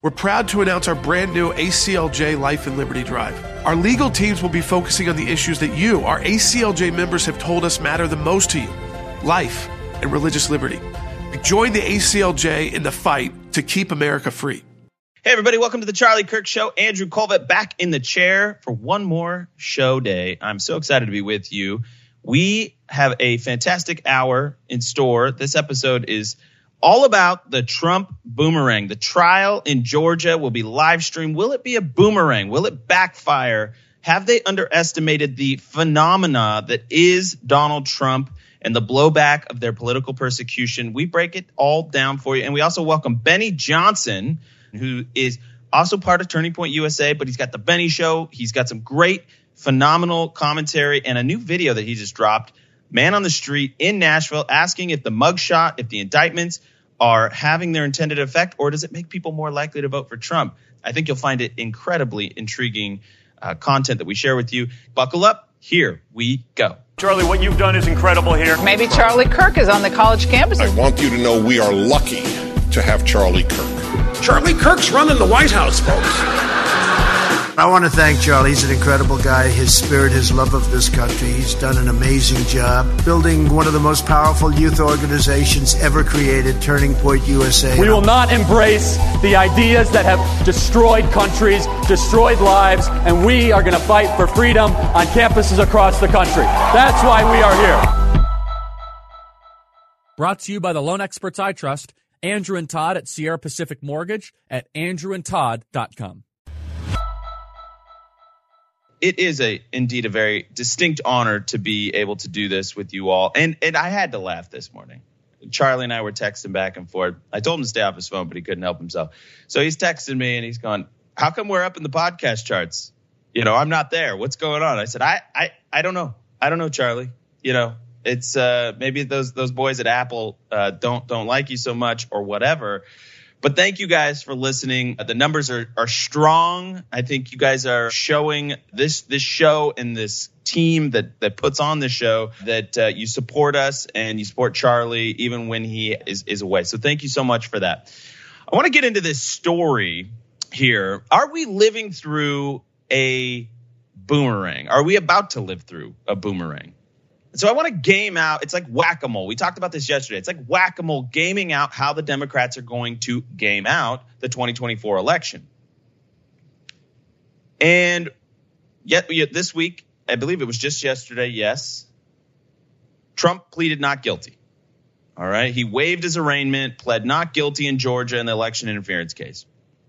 We're proud to announce our brand new ACLJ Life and Liberty Drive. Our legal teams will be focusing on the issues that you, our ACLJ members, have told us matter the most to you: life and religious liberty. Join the ACLJ in the fight to keep America free. Hey, everybody. Welcome to the Charlie Kirk Show. Andrew Colvett back in the chair for one more show day. I'm so excited to be with you. We have a fantastic hour in store. This episode is all about the Trump boomerang. The trial in Georgia will be live streamed. Will it be a boomerang? Will it backfire? Have they underestimated the phenomena that is Donald Trump and the blowback of their political persecution? We break it all down for you. And we also welcome Benny Johnson, who is also part of Turning Point USA, but he's got the Benny Show. He's got some great, phenomenal commentary and a new video that he just dropped. Man on the street in Nashville asking if the mugshot, if the indictments are having their intended effect, or does it make people more likely to vote for Trump? I think you'll find it incredibly intriguing content that we share with you. Buckle up. Here we go. Charlie, what you've done is incredible here. Maybe Charlie Kirk is on the college campus. I want you to know we are lucky to have Charlie Kirk. Charlie Kirk's running the White House, folks. I want to thank Charlie. He's an incredible guy. His spirit, his love of this country. He's done an amazing job building one of the most powerful youth organizations ever created, Turning Point USA. We will not embrace the ideas that have destroyed countries, destroyed lives, and we are going to fight for freedom on campuses across the country. That's why we are here. Brought to you by the loan experts I trust, Andrew and Todd at Sierra Pacific Mortgage at andrewandtodd.com. It is indeed a very distinct honor to be able to do this with you all. And I had to laugh this morning. Charlie and I were texting back and forth. I told him to stay off his phone, but he couldn't help himself. So he's texting me and he's going, how come we're up in the podcast charts? You know, I'm not there. What's going on? I said, I don't know. I don't know, Charlie. You know, it's maybe those boys at Apple don't like you so much or whatever. But thank you guys for listening. The numbers are strong. I think you guys are showing this show and this team that puts on the show that you support us and you support Charlie even when he is away. So thank you so much for that. I want to get into this story here. Are we living through a boomerang? Are we about to live through a boomerang? So I want to game out. It's like whack-a-mole. We talked about this yesterday. It's like whack-a-mole, gaming out how the Democrats are going to game out the 2024 election. And yet this week, I believe it was just yesterday, yes, Trump pleaded not guilty. All right. He waived his arraignment, pled not guilty in Georgia in the election interference case.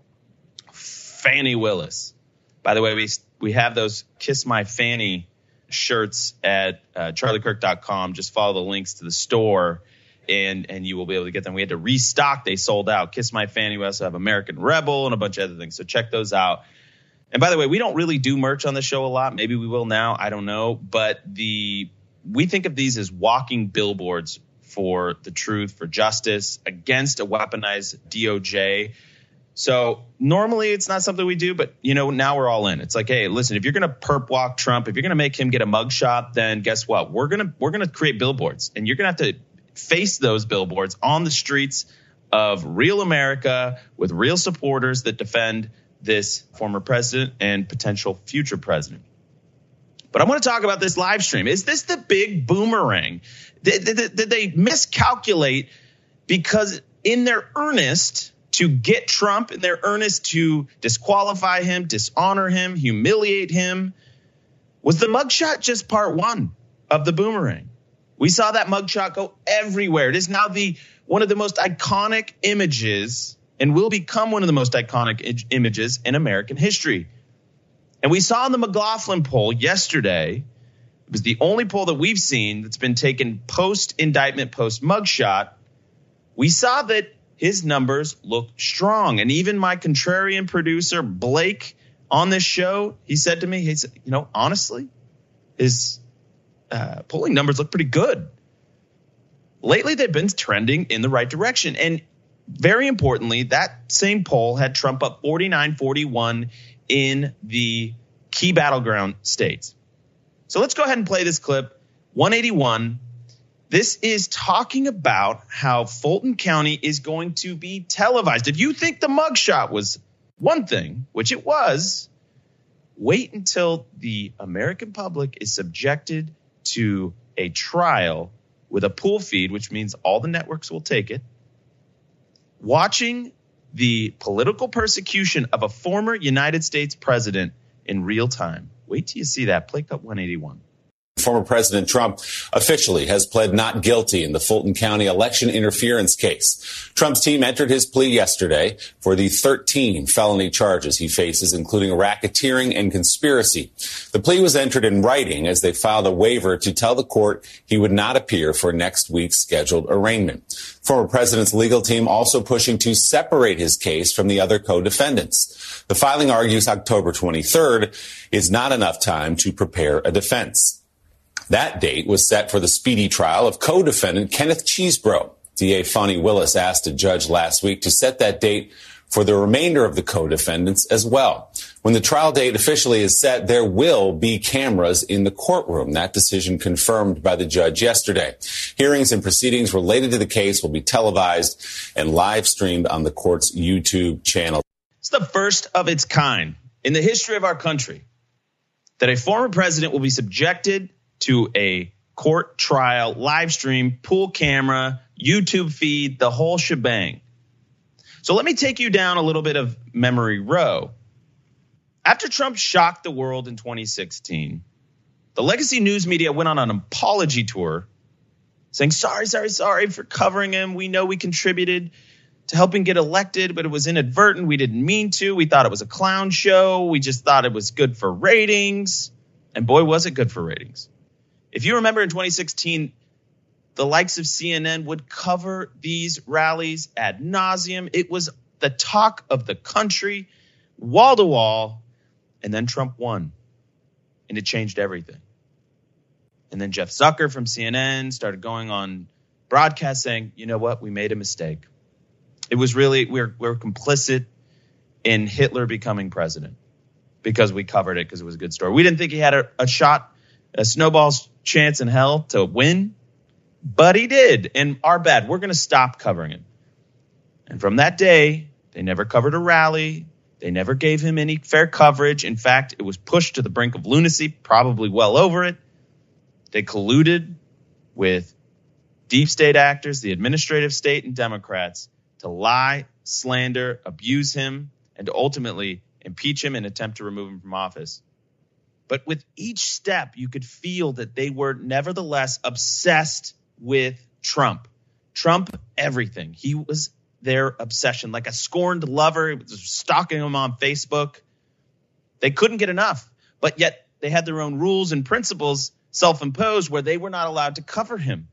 Fannie Willis. By the way, we have those Kiss My Fannie shirts at charliekirk.com. Just follow the links to the store and you will be able to get them. We had to restock. They sold out. Kiss My Fannie. We also have American Rebel and a bunch of other things. So check those out. And by the way, we don't really do merch on the show a lot. Maybe we will now. I don't know. But we think of these as walking billboards for the truth, for justice, against a weaponized DOJ. So normally it's not something we do, but, you know, now we're all in. It's like, hey, listen, if you're going to perp walk Trump, if you're going to make him get a mugshot, then guess what? We're going to create billboards, and you're going to have to face those billboards on the streets of real America with real supporters that defend this former president and potential future president. But I want to talk about this live stream. Is this the big boomerang? Did they miscalculate because in their earnest to get Trump, in their earnest to disqualify him, dishonor him, humiliate him, was the mugshot just part one of the boomerang? We saw that mugshot go everywhere. It is now one of the most iconic images and will become one of the most iconic images in American history. And we saw in the McLaughlin poll yesterday, it was the only poll that we've seen that's been taken post-indictment, post-mugshot. We saw that his numbers look strong. And even my contrarian producer, Blake, on this show, he said to me, he said, you know, honestly, his polling numbers look pretty good. Lately, they've been trending in the right direction. And very importantly, that same poll had Trump up 49-41 in the key battleground states. So let's go ahead and play this clip. 181. This is talking about how Fulton County is going to be televised. If you think the mugshot was one thing, which it was, wait until the American public is subjected to a trial with a pool feed, which means all the networks will take it, watching the political persecution of a former United States president in real time. Wait till you see that. Play cut 181. Former President Trump officially has pled not guilty in the Fulton County election interference case. Trump's team entered his plea yesterday for the 13 felony charges he faces, including racketeering and conspiracy. The plea was entered in writing as they filed a waiver to tell the court he would not appear for next week's scheduled arraignment. Former president's legal team also pushing to separate his case from the other co-defendants. The filing argues October 23rd is not enough time to prepare a defense. That date was set for the speedy trial of co-defendant Kenneth Chesebro. DA Fani Willis asked a judge last week to set that date for the remainder of the co-defendants as well. When the trial date officially is set, there will be cameras in the courtroom. That decision confirmed by the judge yesterday. Hearings and proceedings related to the case will be televised and live streamed on the court's YouTube channel. It's the first of its kind in the history of our country that a former president will be subjected to a court trial, live stream, pool camera, YouTube feed, the whole shebang. So let me take you down a little bit of memory row. After Trump shocked the world in 2016, the legacy news media went on an apology tour saying, sorry for covering him. We know we contributed to helping get elected, but it was inadvertent. We didn't mean to. We thought it was a clown show. We just thought it was good for ratings. And boy, was it good for ratings. If you remember in 2016, the likes of CNN would cover these rallies ad nauseum. It was the talk of the country, wall to wall. And then Trump won, and it changed everything. And then Jeff Zucker from CNN started going on broadcast saying, you know what, we made a mistake. It was really, we're complicit in Hitler becoming president because we covered it because it was a good story. We didn't think he had a shot, a snowball's chance in hell to win, but he did. And our bad, we're going to stop covering him. And from that day, they never covered a rally. They never gave him any fair coverage. In fact, it was pushed to the brink of lunacy, probably well over it. They colluded with deep state actors, the administrative state and Democrats, to lie, slander, abuse him, and to ultimately impeach him and attempt to remove him from office. But with each step, you could feel that they were nevertheless obsessed with Trump. Trump, everything. He was their obsession, like a scorned lover. He was stalking him on Facebook. They couldn't get enough, but yet they had their own rules and principles self-imposed where they were not allowed to cover him.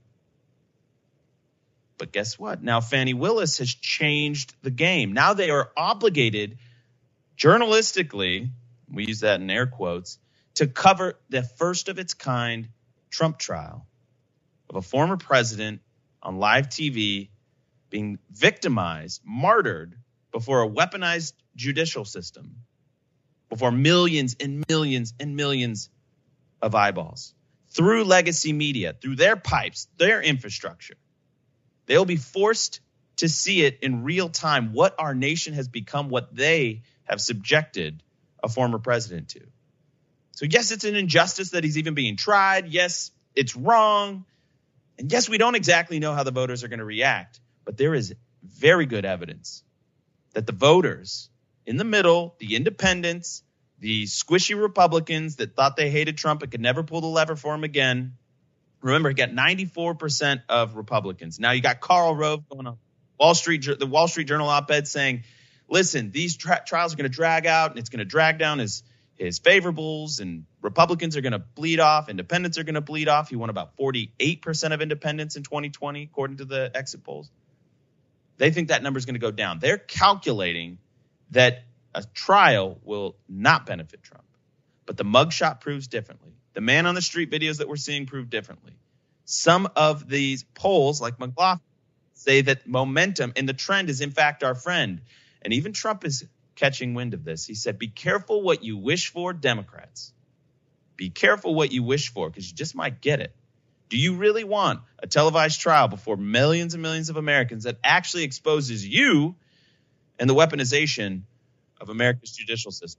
But guess what? Now Fani Willis has changed the game. Now they are obligated journalistically, we use that in air quotes, to cover the first of its kind Trump trial of a former president on live TV being victimized, martyred before a weaponized judicial system, before millions and millions and millions of eyeballs, through legacy media, through their pipes, their infrastructure. They'll be forced to see it in real time, what our nation has become, what they have subjected a former president to. So yes, it's an injustice that he's even being tried. Yes, it's wrong. And yes, we don't exactly know how the voters are going to react, but there is very good evidence that the voters in the middle, the independents, the squishy Republicans that thought they hated Trump and could never pull the lever for him again. Remember, he got 94% of Republicans. Now you got Karl Rove going on the Wall Street Journal op-ed saying, listen, these trials are going to drag out and it's going to drag down his favorables, and Republicans are going to bleed off. Independents are going to bleed off. He won about 48% of independents in 2020, according to the exit polls. They think that number is going to go down. They're calculating that a trial will not benefit Trump. But the mugshot proves differently. The man on the street videos that we're seeing prove differently. Some of these polls, like McLaughlin, say that momentum and the trend is in fact our friend. And even Trump is catching wind of this. He said, be careful what you wish for, Democrats. Be careful what you wish for, because you just might get it. Do you really want a televised trial before millions and millions of Americans that actually exposes you and the weaponization of America's judicial system?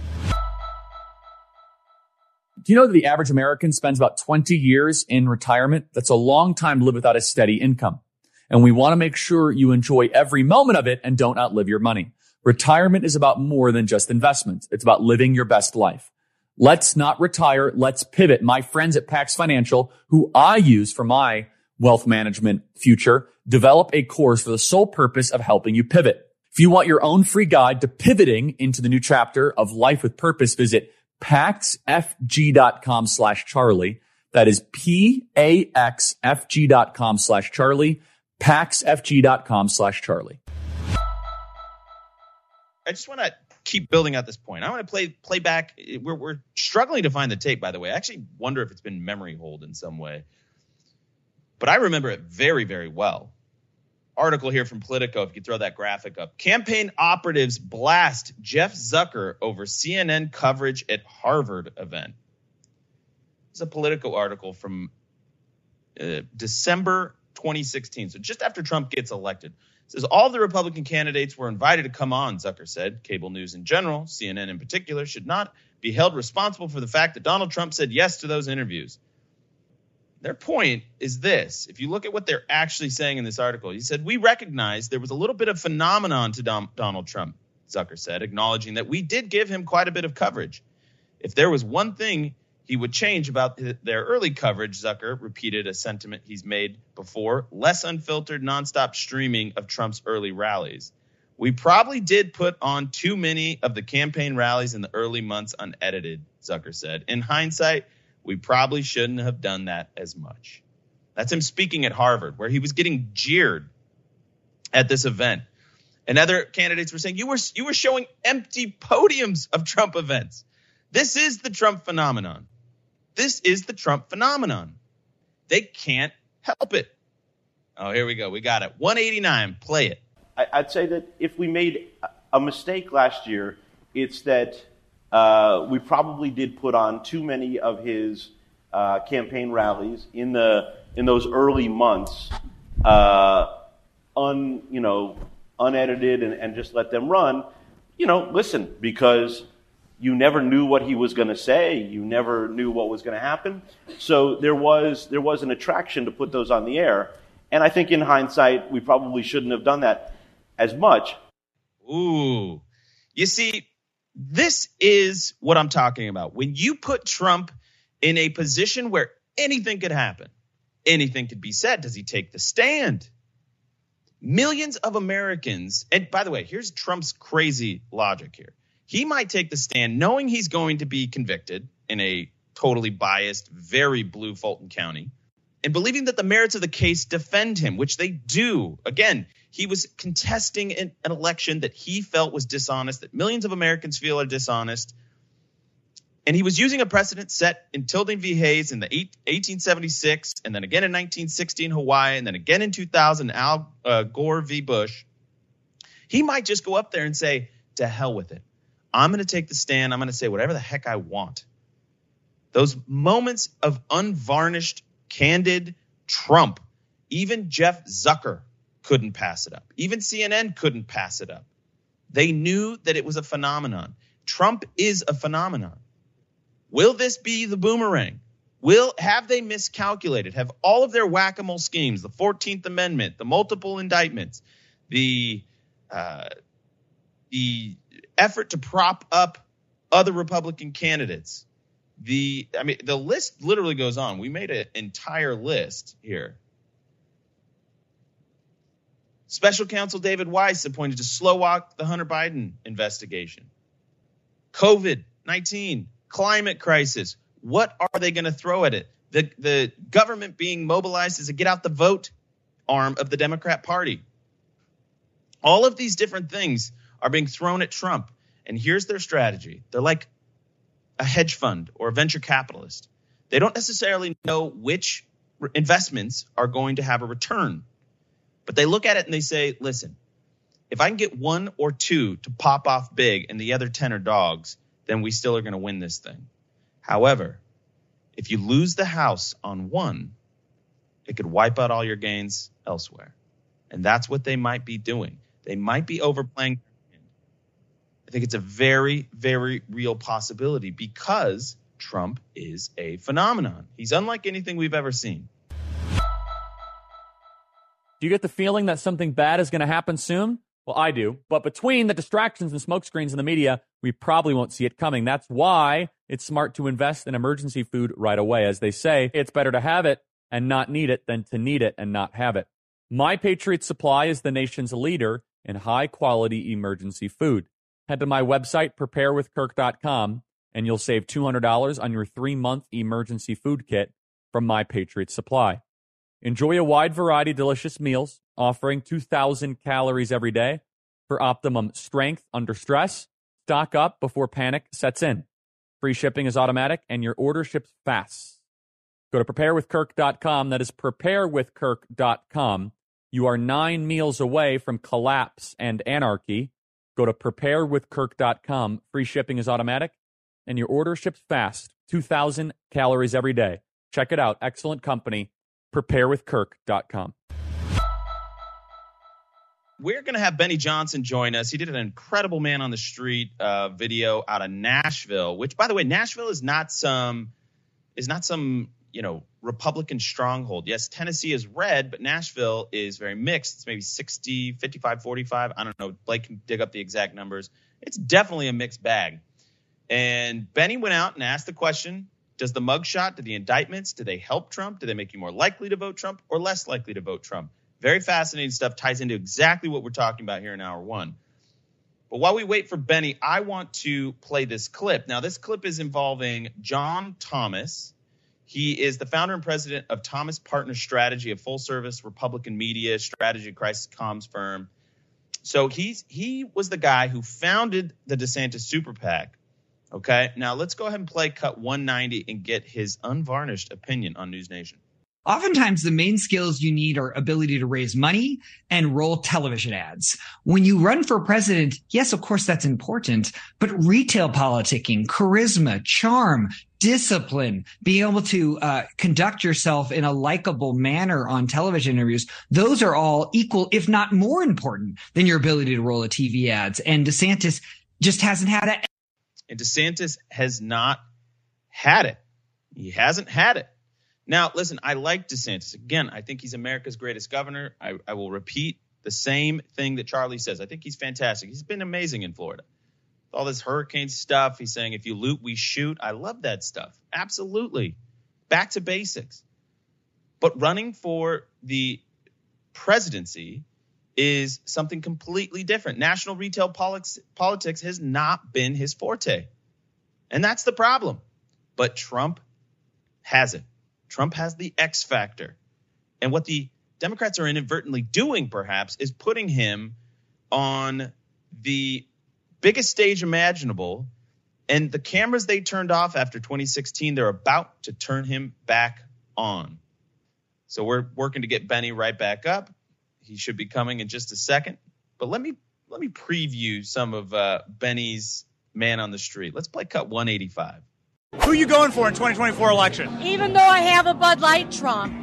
Do you know that the average American spends about 20 years in retirement? That's a long time to live without a steady income. And we want to make sure you enjoy every moment of it and don't outlive your money. Retirement is about more than just investments. It's about living your best life. Let's not retire. Let's pivot. My friends at Pax Financial, who I use for my wealth management future, develop a course for the sole purpose of helping you pivot. If you want your own free guide to pivoting into the new chapter of life with purpose, visit paxfg.com/Charlie. That is PAXFG.com/Charlie. PaxFG.com/Charlie. I just want to keep building out this point. I want to play back. We're struggling to find the tape, by the way. I actually wonder if it's been memory hold in some way. But I remember it very, very well. Article here from Politico, if you could throw that graphic up. Campaign operatives blast Jeff Zucker over CNN coverage at Harvard event. It's a Politico article from December 2016. So just after Trump gets elected. It says all the Republican candidates were invited to come on, Zucker said. Cable news in general, CNN in particular, should not be held responsible for the fact that Donald Trump said yes to those interviews. Their point is this. If you look at what they're actually saying in this article, he said, we recognize there was a little bit of phenomenon to Donald Trump, Zucker said, acknowledging that we did give him quite a bit of coverage. If there was one thing he would change about their early coverage, Zucker repeated a sentiment he's made before, less unfiltered, nonstop streaming of Trump's early rallies. We probably did put on too many of the campaign rallies in the early months unedited, Zucker said. In hindsight, we probably shouldn't have done that as much. That's him speaking at Harvard, where he was getting jeered at this event. And other candidates were saying, you were showing empty podiums of Trump events. This is the Trump phenomenon. This is the Trump phenomenon. They can't help it. Oh, here we go. We got it. 189. Play it. I'd say that if we made a mistake last year, it's that we probably did put on too many of his campaign rallies in those early months, unedited and just let them run. Listen, because you never knew what he was going to say. You never knew what was going to happen. So there was an attraction to put those on the air. And I think in hindsight, we probably shouldn't have done that as much. Ooh. You see, this is what I'm talking about. When you put Trump in a position where anything could happen, anything could be said, does he take the stand? Millions of Americans, and by the way, here's Trump's crazy logic here. He might take the stand knowing he's going to be convicted in a totally biased, very blue Fulton County, and believing that the merits of the case defend him, which they do. Again, he was contesting an election that he felt was dishonest, that millions of Americans feel are dishonest. And he was using a precedent set in Tilden v. Hayes in the 1876, and then again in 1960 in Hawaii, and then again in 2000, Al Gore v. Bush. He might just go up there and say, to hell with it. I'm going to take the stand. I'm going to say whatever the heck I want. Those moments of unvarnished, candid Trump, even Jeff Zucker couldn't pass it up. Even CNN couldn't pass it up. They knew that it was a phenomenon. Trump is a phenomenon. Will this be the boomerang? Have they miscalculated? Have all of their whack-a-mole schemes, the 14th Amendment, the multiple indictments, the effort to prop up other Republican candidates, the list literally goes on. We made an entire list here. Special counsel David Weiss appointed to slow walk the Hunter Biden investigation. COVID-19, climate crisis. What are they going to throw at it? The government being mobilized as a get out the vote arm of the Democrat Party. All of these different things are being thrown at Trump. And here's their strategy. They're like a hedge fund or a venture capitalist. They don't necessarily know which investments are going to have a return. But they look at it and they say, listen, if I can get one or two to pop off big and the other 10 are dogs, then we still are going to win this thing. However, if you lose the House on one, It could wipe out all your gains elsewhere. And that's what they might be doing. They might be overplaying. I think it's a very, very real possibility because Trump is a phenomenon. He's unlike anything we've ever seen. Do you get the feeling that something bad is going to happen soon? Well, I do. But between the distractions and smokescreens in the media, we probably won't see it coming. That's why it's smart to invest in emergency food right away. As they say, it's better to have it and not need it than to need it and not have it. My Patriot Supply is the nation's leader in high-quality emergency food. Head to my website, preparewithkirk.com, and you'll save $200 on your 3-month emergency food kit from My Patriot Supply. Enjoy a wide variety of delicious meals, offering 2,000 calories every day for optimum strength under stress. Stock up before panic sets in. Free shipping is automatic, and your order ships fast. Go to preparewithkirk.com. That is preparewithkirk.com. You are 9 meals away from collapse and anarchy. Go to preparewithkirk.com. Free shipping is automatic, and your order ships fast. 2,000 calories every day. Check it out. Excellent company. Preparewithkirk.com. We're going to have Benny Johnson join us. He did an incredible man on the street video out of Nashville, which, by the way, Nashville is not some Republican stronghold. Yes, Tennessee is red, but Nashville is very mixed. It's maybe 60, 55, 45. I don't know. Blake can dig up the exact numbers. It's definitely a mixed bag. And Benny went out and asked the question, does the mugshot, do the indictments, do they help Trump? Do they make you more likely to vote Trump or less likely to vote Trump? Very fascinating stuff, ties into exactly what we're talking about here in hour one. But while we wait for Benny, I want to play this clip. Now, this clip is involving John Thomas. He is the founder and president of Thomas Partner Strategy, a full-service Republican media strategy crisis comms firm. So he was the guy who founded the DeSantis Super PAC. Okay, now let's go ahead and play cut 190 and get his unvarnished opinion on News Nation. Oftentimes, the main skills you need are ability to raise money and roll television ads. When you run for president, yes, of course, that's important, but retail politicking, charisma, charm, discipline, being able to conduct yourself in a likable manner on television interviews, those are all equal, if not more important than your ability to roll a TV ads. And DeSantis just hasn't had it. And DeSantis has not had it. He hasn't had it. Now, listen, I like DeSantis. Again, I think he's America's greatest governor. I will repeat the same thing that Charlie says. I think he's fantastic. He's been amazing in Florida. All this hurricane stuff. He's saying, if you loot, we shoot. I love that stuff. Absolutely. Back to basics. But running for the presidency is something completely different. National retail politics has not been his forte. And that's the problem. But Trump has it. Trump has the X factor. And what the Democrats are inadvertently doing, perhaps, is putting him on the biggest stage imaginable. And the cameras they turned off after 2016, they're about to turn him back on. So we're working to get Benny right back up. He should be coming in just a second. But let me preview some of Benny's man on the street. Let's play cut 185. Who are you going for in 2024 election? Even though I have a Bud Light, Trump.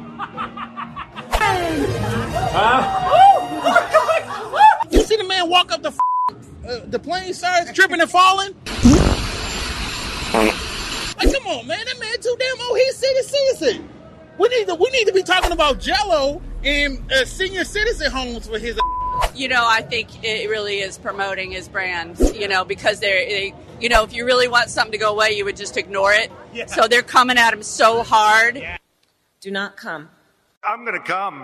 You see the man walk up the plane, starts tripping and falling? Like, come on, man. That man too damn old. He's citizen. We need to be talking about Jell-O and senior citizen homes for his. I think it really is promoting his brand, because they if you really want something to go away, you would just ignore it. Yeah. So they're coming at him so hard. Yeah. Do not come. I'm going to come.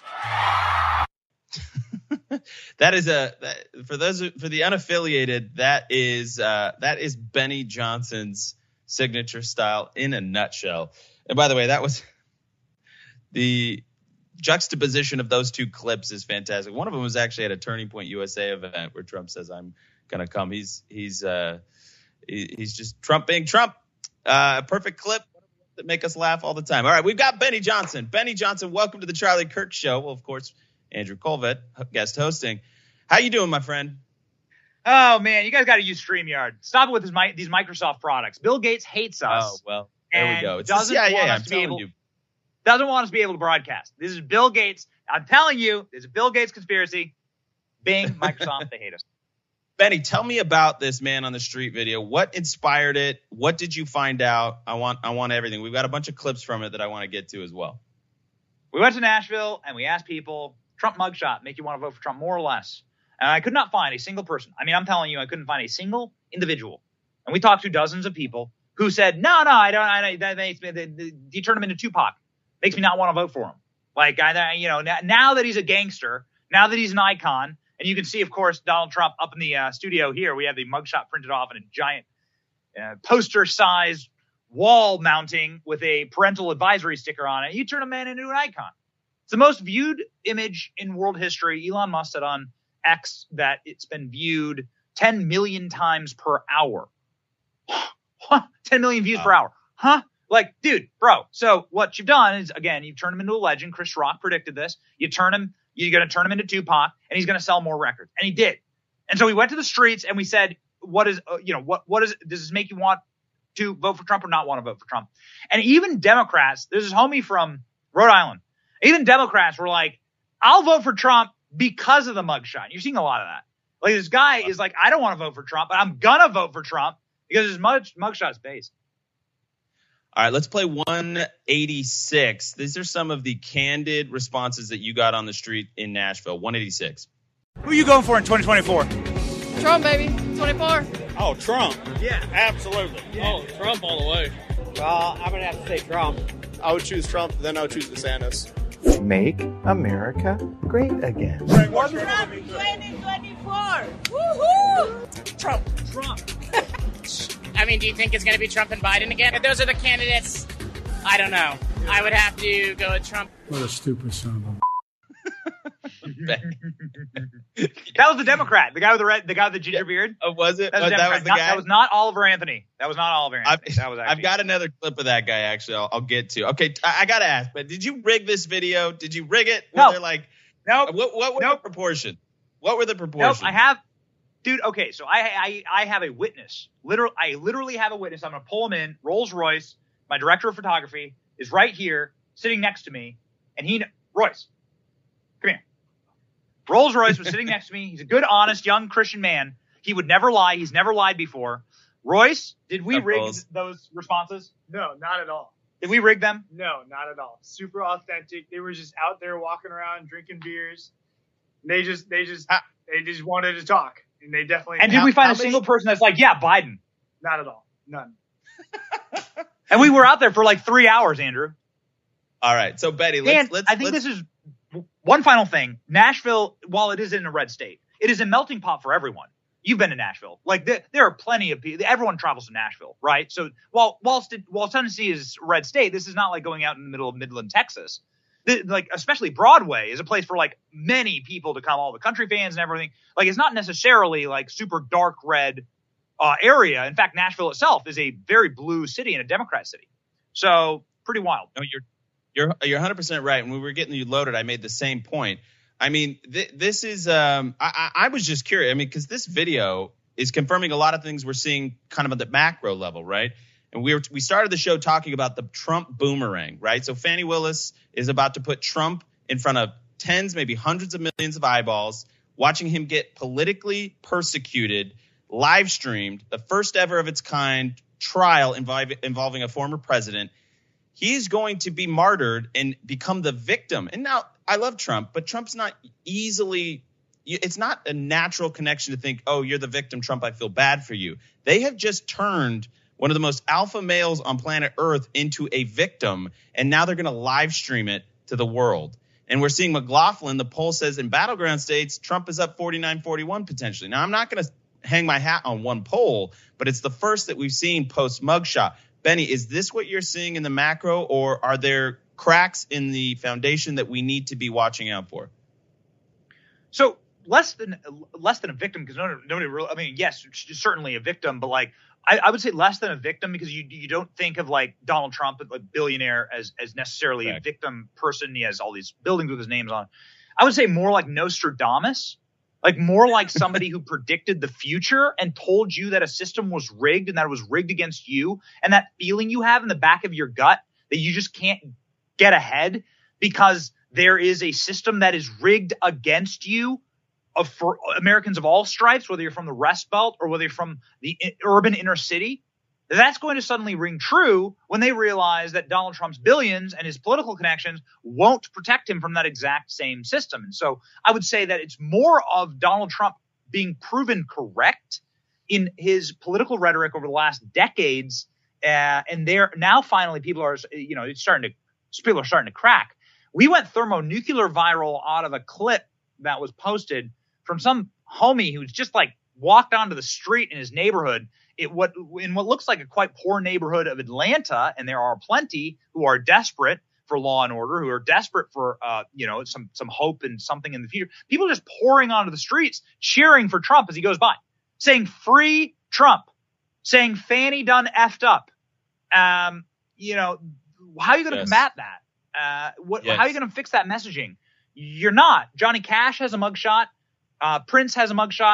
That is for the unaffiliated, that is Benny Johnson's signature style in a nutshell. And by the way, that was the juxtaposition of those two clips is fantastic. One of them was actually at a Turning Point USA event where Trump says, "I'm gonna come." He's just Trump being Trump. Perfect clip that make us laugh all the time. All right, we've got Benny Johnson. Benny Johnson, welcome to the Charlie Kirk Show. Well, of course, Andrew Colvett, guest hosting. How you doing, my friend? Oh man, you guys got to use StreamYard. Stop it with these Microsoft products. Bill Gates hates us. Oh well, there we go. It's doesn't the CIA. want us I'm to be telling able. you. doesn't want us to be able to broadcast. This is Bill Gates. I'm telling you, there's a Bill Gates conspiracy. Bing, Microsoft, they hate us. Benny, tell me about this man on the street video. What inspired it? What did you find out? I want everything. We've got a bunch of clips from it that I want to get to as well. We went to Nashville and we asked people, Trump mugshot, make you want to vote for Trump more or less. And I could not find a single person. I mean, I'm telling you, I couldn't find a single individual. And we talked to dozens of people who said, no, I don't. He turned him into Tupac. Makes me not want to vote for him. Like, now that he's a gangster, now that he's an icon, and you can see, of course, Donald Trump up in the studio here. We have the mugshot printed off in a giant poster-sized wall mounting with a parental advisory sticker on it. You turn a man into an icon. It's the most viewed image in world history. Elon Musk said on X that it's been viewed 10 million times per hour. 10 million views per hour. Huh? Like, dude, bro. So what you've done is, again, you've turned him into a legend. Chris Rock predicted this. You're going to turn him into Tupac, and he's going to sell more records. And he did. And so we went to the streets and we said, does this make you want to vote for Trump or not want to vote for Trump? And even Democrats, there's this homie from Rhode Island. Even Democrats were like, I'll vote for Trump because of the mugshot. You're seeing a lot of that. Like, this guy is like, I don't want to vote for Trump, but I'm going to vote for Trump because his mugshot is based. All right, let's play 186. These are some of the candid responses that you got on the street in Nashville. 186. Who are you going for in 2024? Trump, baby. 24. Oh, Trump. Yeah. Absolutely. Yeah. Oh, Trump all the way. Well, I'm going to have to say Trump. I would choose Trump, then I would choose DeSantis. Make America great again. Trump 2024. Woohoo! Trump. I mean, do you think it's going to be Trump and Biden again? If those are the candidates, I don't know. I would have to go with Trump. What a stupid son of a... That was the Democrat, the guy with the ginger beard. Oh, was it? That was the guy. That was not Oliver Anthony. I've got another clip of that guy. Actually, I'll get to. Okay, I gotta ask, but did you rig this video? Did you rig it? No. No. What were the proportions? What were the proportions? Nope. I have, dude. Okay, so I have a witness. I literally have a witness. I'm gonna pull him in. Rolls Royce, my director of photography, is right here, sitting next to me, and Royce, come here. Rolls Royce was sitting next to me. He's a good, honest, young Christian man. He would never lie. He's never lied before. Royce, did we rig those responses? No, not at all. Did we rig them? No, not at all. Super authentic. They were just out there walking around, drinking beers. They just wanted to talk, and they definitely. And did we find a single person that's like, yeah, Biden? Not at all. None. And we were out there for like 3 hours, Andrew. All right, so Betty, this is one final thing. Nashville, while it is in a red state, it is a melting pot for everyone. You've been to Nashville. Like, there are plenty of people. Everyone travels to Nashville, right? So while Tennessee is a red state, this is not like going out in the middle of Midland, Texas. Like, especially Broadway is a place for like many people to come, all the country fans and everything. Like, it's not necessarily like super dark red area. In fact, Nashville itself is a very blue city and a Democrat city. So pretty wild. No, you're 100% right. When we were getting you loaded, I made the same point. I mean, this is I was just curious. I mean, because this video is confirming a lot of things we're seeing kind of at the macro level, right? And we started the show talking about the Trump boomerang, right? So Fani Willis is about to put Trump in front of tens, maybe hundreds of millions of eyeballs, watching him get politically persecuted, live streamed, the first ever of its kind trial involving a former president. He's going to be martyred and become the victim. And now, I love Trump, but Trump's not it's not a natural connection to think, oh, you're the victim, Trump, I feel bad for you. They have just turned one of the most alpha males on planet Earth into a victim, and now they're going to live stream it to the world. And we're seeing McLaughlin, the poll says in battleground states, Trump is up 49-41 potentially. Now, I'm not going to hang my hat on one poll, but it's the first that we've seen post mugshot. Benny, is this what you're seeing in the macro, or are there cracks in the foundation that we need to be watching out for? So less than a victim, because nobody really, I mean, yes, certainly a victim, but like I would say less than a victim, because you don't think of like Donald Trump, a billionaire, as necessarily a victim person. He has all these buildings with his names on. I would say more like Nostradamus. Like more like somebody who predicted the future and told you that a system was rigged and that it was rigged against you, and that feeling you have in the back of your gut that you just can't get ahead because there is a system that is rigged against you for Americans of all stripes, whether you're from the Rust Belt or whether you're from the urban inner city, that's going to suddenly ring true when they realize that Donald Trump's billions and his political connections won't protect him from that exact same system. And so I would say that it's more of Donald Trump being proven correct in his political rhetoric over the last decades. And there now finally people are starting to crack. We went thermonuclear viral out of a clip that was posted from some homie who's just like walked onto the street in his neighborhood in what looks like a quite poor neighborhood of Atlanta. And there are plenty who are desperate for law and order, who are desperate for, some hope and something in the future. People just pouring onto the streets, cheering for Trump as he goes by, saying free Trump, saying Fanny done effed up. How are you going to combat that? How are you going to fix that messaging? You're not. Johnny Cash has a mugshot. Prince has a mugshot.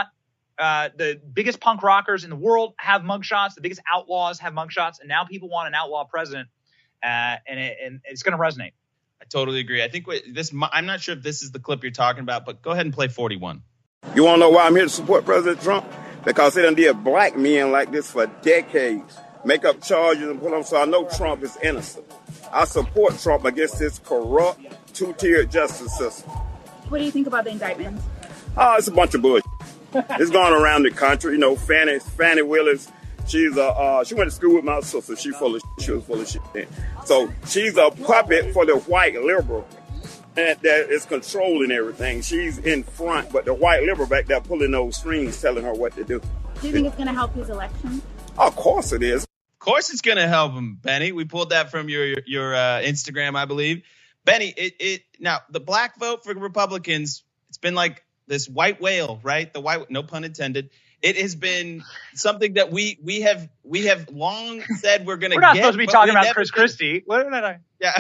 The biggest punk rockers in the world have mugshots. The biggest outlaws have mugshots. And now people want an outlaw president. And it's going to resonate. I totally agree. I think I'm not sure if this is the clip you're talking about, but go ahead and play 41. You want to know why I'm here to support President Trump? Because they done did black men like this for decades. Make up charges and put them, so I know Trump is innocent. I support Trump against this corrupt, two-tiered justice system. What do you think about the indictment? It's a bunch of bullshit. It's going around the country. Fannie Willis, she went to school with my sister. She was full of shit. So she's a puppet for the white liberal that is controlling everything. She's in front, but the white liberal back there pulling those strings, telling her what to do. Do you think it's going to help his election? Of course it is. Of course it's going to help him, Benny. We pulled that from your Instagram, I believe. Benny, now the black vote for Republicans, it's been like this white whale, right? The white, no pun intended. It has been something that we have long said we're going to get. We're not supposed to be talking about Chris Christie. What did I? Yeah,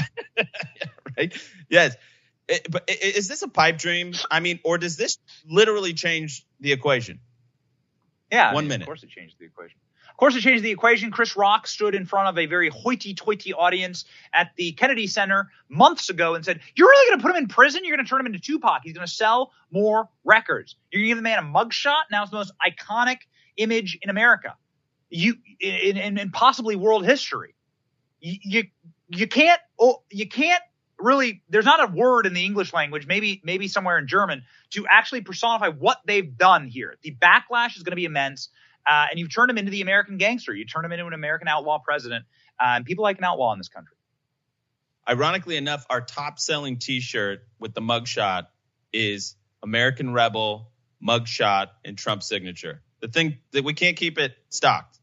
right. Yes. But is this a pipe dream? I mean, or does this literally change the equation? Yeah. 1 minute. Of course it changed the equation. Of course it changed the equation. Chris Rock stood in front of a very hoity-toity audience at the Kennedy Center months ago and said, you're really going to put him in prison? You're going to turn him into Tupac. He's going to sell more records. You're going to give the man a mugshot? Now it's the most iconic image in America. In possibly world history. You can't really, there's not a word in the English language, maybe somewhere in German, to actually personify what they've done here. The backlash is going to be immense. And you've turned him into the American gangster. You turn him into an American outlaw president. And people like an outlaw in this country. Ironically enough, our top-selling T-shirt with the mugshot is American Rebel, mugshot, and Trump signature. The thing that we can't keep it stocked.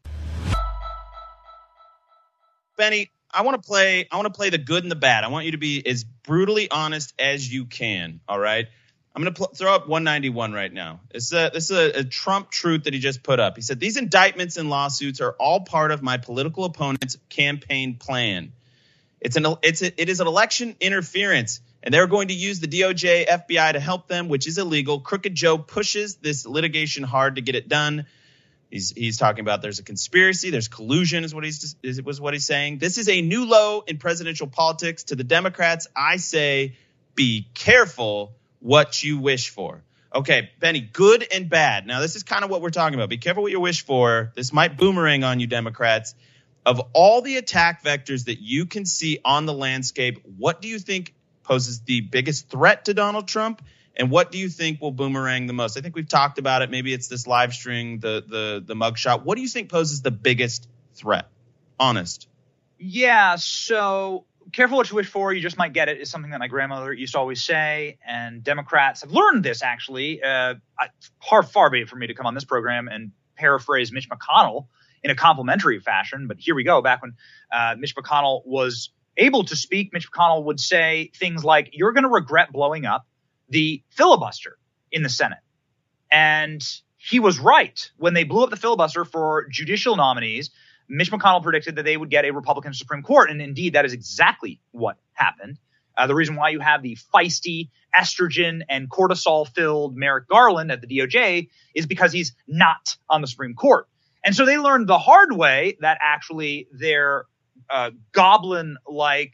Benny, I want to play the good and the bad. I want you to be as brutally honest as you can. All right. I'm going to throw up 191 right now. This is a Trump truth that he just put up. He said, these indictments and lawsuits are all part of my political opponent's campaign plan. It is an election interference, and they're going to use the DOJ, FBI to help them, which is illegal. Crooked Joe pushes this litigation hard to get it done. He's talking about there's a conspiracy, there's collusion is what he's saying. This is a new low in presidential politics. To the Democrats, I say, be careful what you wish for. Okay, Benny, good and bad. Now, this is kind of what we're talking about. Be careful what you wish for. This might boomerang on you, Democrats. Of all the attack vectors that you can see on the landscape, what do you think poses the biggest threat to Donald Trump? And what do you think will boomerang the most? I think we've talked about it. Maybe it's this live string, the mugshot. What do you think poses the biggest threat? Honest. Yeah, so careful what you wish for. You just might get it is something that my grandmother used to always say. And Democrats have learned this, actually. Far be it for me to come on this program and paraphrase Mitch McConnell in a complimentary fashion. But here we go. Back when Mitch McConnell was able to speak, Mitch McConnell would say things like, you're going to regret blowing up the filibuster in the Senate. And he was right. When they blew up the filibuster for judicial nominees, Mitch McConnell predicted that they would get a Republican Supreme Court. And indeed, that is exactly what happened. The reason why you have the feisty, estrogen and cortisol-filled Merrick Garland at the DOJ is because he's not on the Supreme Court. And so they learned the hard way that actually their goblin-like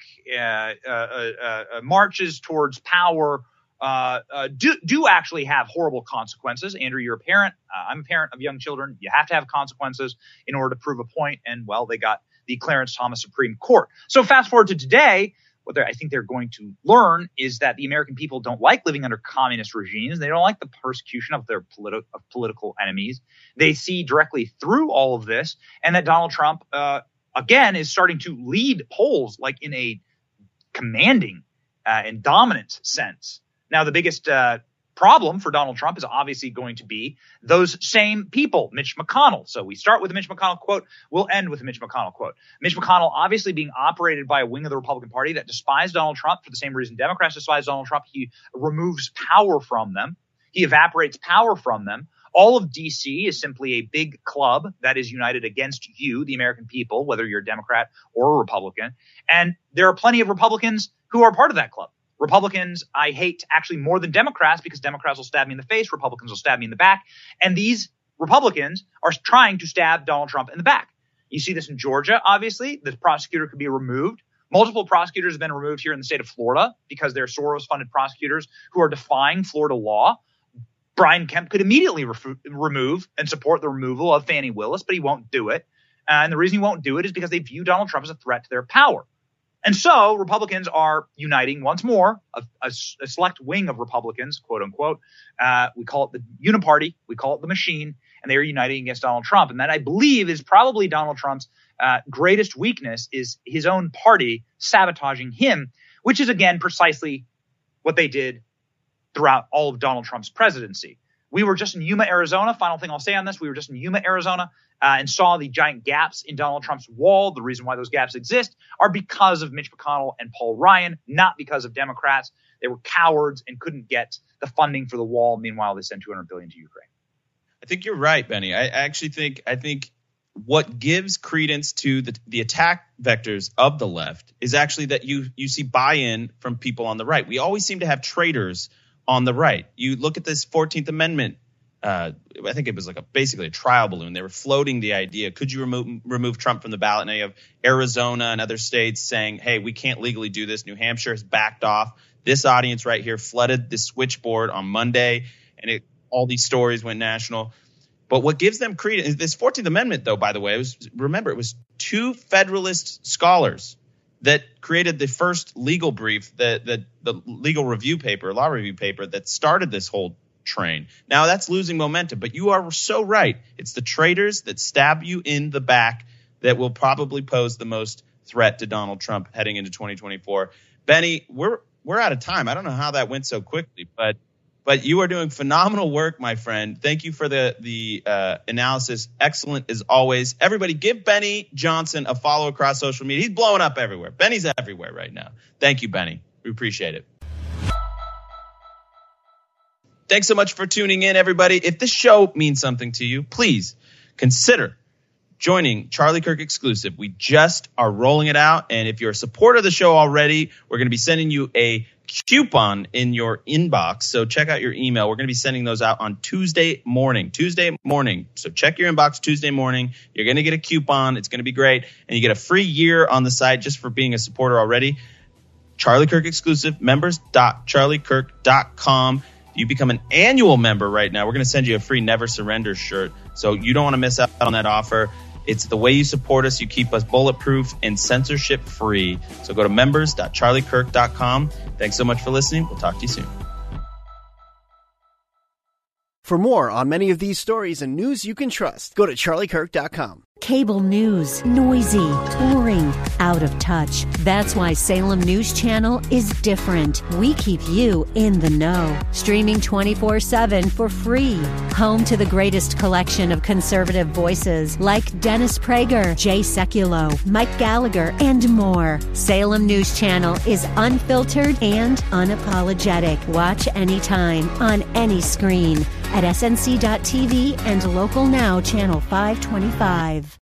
marches towards power do actually have horrible consequences. Andrew, you're a parent. I'm a parent of young children. You have to have consequences in order to prove a point. And, well, they got the Clarence Thomas Supreme Court. So fast forward to today, what I think they're going to learn is that the American people don't like living under communist regimes. They don't like the persecution of their political enemies. They see directly through all of this, and that Donald Trump, again, is starting to lead polls like in a commanding and dominant sense. Now, the biggest problem for Donald Trump is obviously going to be those same people, Mitch McConnell. So we start with the Mitch McConnell quote. We'll end with the Mitch McConnell quote. Mitch McConnell obviously being operated by a wing of the Republican Party that despised Donald Trump for the same reason Democrats despise Donald Trump. He removes power from them. He evaporates power from them. All of D.C. is simply a big club that is united against you, the American people, whether you're a Democrat or a Republican. And there are plenty of Republicans who are part of that club. Republicans I hate actually more than Democrats because Democrats will stab me in the face. Republicans will stab me in the back. And these Republicans are trying to stab Donald Trump in the back. You see this in Georgia, obviously. The prosecutor could be removed. Multiple prosecutors have been removed here in the state of Florida because they're Soros-funded prosecutors who are defying Florida law. Brian Kemp could immediately remove and support the removal of Fani Willis, but he won't do it. And the reason he won't do it is because they view Donald Trump as a threat to their power. And so Republicans are uniting once more, a select wing of Republicans, quote unquote. We call it the uniparty. We call it the machine. And they are uniting against Donald Trump. And that, I believe, is probably Donald Trump's greatest weakness, is his own party sabotaging him, which is, again, precisely what they did throughout all of Donald Trump's presidency. We were just in Yuma, Arizona. Final thing I'll say on this. We were just in Yuma, Arizona, and saw the giant gaps in Donald Trump's wall. The reason why those gaps exist are because of Mitch McConnell and Paul Ryan, not because of Democrats. They were cowards and couldn't get the funding for the wall. Meanwhile, they sent $200 billion to Ukraine. I think you're right, Benny. I think what gives credence to the attack vectors of the left is actually that you see buy-in from people on the right. We always seem to have traitors on the right. You look at this 14th Amendment. I think it was basically a trial balloon. They were floating the idea, could you remove Trump from the ballot? And you have Arizona and other states saying, hey, we can't legally do this. New Hampshire has backed off. This audience right here flooded the switchboard on Monday, and all these stories went national. But what gives them credence, this 14th Amendment, though, by the way, it was two Federalist scholars that created the first legal brief, the legal review paper, law review paper that started this whole train. Now that's losing momentum, but you are so right. It's the traitors that stab you in the back that will probably pose the most threat to Donald Trump heading into 2024. Benny, we're out of time. I don't know how that went so quickly, but you are doing phenomenal work, my friend. Thank you for the analysis. Excellent as always. Everybody give Benny Johnson a follow across social media. He's blowing up everywhere. Benny's everywhere right now. Thank you, Benny. We appreciate it. Thanks so much for tuning in, everybody. If this show means something to you, please consider joining Charlie Kirk Exclusive. We just are rolling it out. And if you're a supporter of the show already, we're going to be sending you a coupon in your inbox. So check out your email. We're going to be sending those out on Tuesday morning. So check your inbox Tuesday morning. You're going to get a coupon. It's going to be great. And you get a free year on the site just for being a supporter already. Charlie Kirk Exclusive, members.charliekirk.com. You become an annual member right now. We're going to send you a free Never Surrender shirt. So you don't want to miss out on that offer. It's the way you support us. You keep us bulletproof and censorship free. So go to members.charliekirk.com. Thanks so much for listening. We'll talk to you soon. For more on many of these stories and news you can trust, go to charliekirk.com. Cable news, noisy, boring, out of touch. That's why Salem News Channel is different. We keep you in the know. Streaming 24/7 for free. Home to the greatest collection of conservative voices like Dennis Prager, Jay Sekulow, Mike Gallagher, and more. Salem News Channel is unfiltered and unapologetic. Watch anytime, on any screen, at snc.tv and Local Now Channel 525.